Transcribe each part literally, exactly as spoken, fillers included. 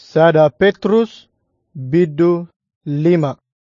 Sada Petrus bidu lima.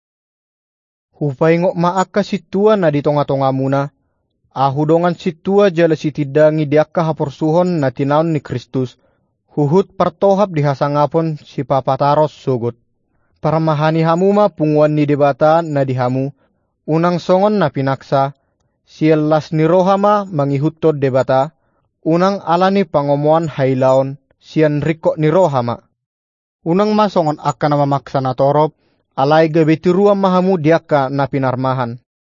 Hupaingok maaka situa na di tonga-tonga muna. Ahudongan situa jala sitidangi diaka haporsuhon na tinaon ni Kristus. Huhut partohap dihasangapon si papataros sugut. Paramahani hamuma punguan ni debata na dihamu. Unang songon na pinaksa. Sielas ni rohama mangihutod debata. Unang alani pangomuan hailaon. Sian riko ni rohama. Unang masongon akka na mamaksa na torop, alay gabetiruang mahamu diaka na pinarmahan.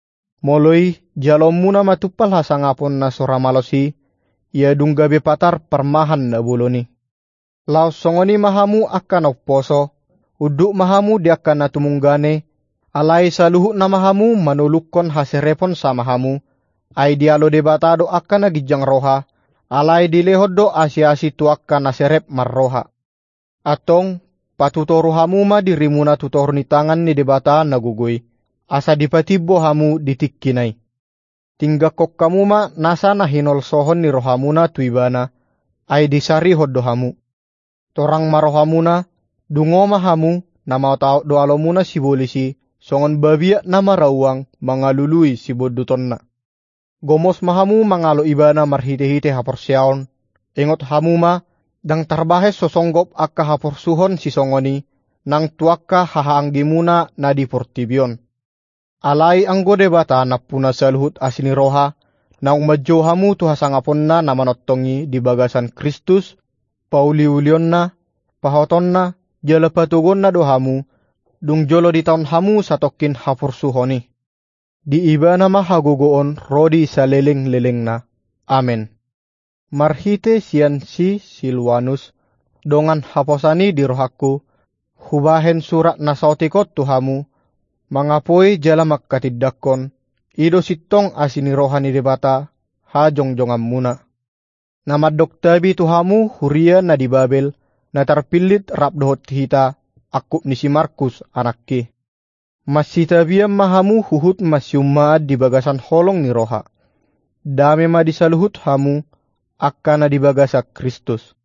Moloy, jalom muna matupal hasangapon na soramalosi, ia dung gabe patar parmahan na buloni. Laos songoni mahamu akka na poso, uduk mahamu diaka na tumunggane, alay saluhu na mahamu manulukon haserepon sa mahamu, ay dialo debatado akka na gijang roha, alay dilehod do asyasi tu akka na serep marroha. Atong patutoro hamu ma dirimuna tutor ni tangan ni debata nagugoy. Asa dipatibo hamu ditikkinay. Tinggakok kamu ma nasa na hinol sohon ni rohamuna tuibana. Ay disari hoddo hamu. Torang marohamuna dungoma hamu na mautao doalo muna si bolisi. Songon babia na marawang mga lului si boduton na. Gomos mahamu mangalo ibana marhite-hite haporsyaon. Ingot hamu ma dang tarbahes sosonggop akka haporsuhon si songoni, nang tuakka hahaanggi muna na di portibyon. Alay ang godebata na puna sa luhut asini roha, na umadyo hamu tu hasangapon na namanottongi di bagasan Kristus, pauliulion na, pahoton na, jala patugon na do hamu, dung jolo di taon hamu sa tokin haporsuhoni. Di iba na mahagugoon rodi sa leleng-leleng na. Amen. Marhite sian si Silwanus, dongan haposani di rohaku, hubahen surat nasautikot tuhamu, mangapoi jala makkatiddakon, ido sitong asini rohani debata, ha jongjongam muna. Namadok tabi tuhamu huria na di Babel, na tarpilit rapdohot hita, akup ni si Markus anakki. Masitabiam mahamu huhut masyummaad di bagasan holong ni roha. Dame ma disaluhut hamu, akka na dibagasa Kristus.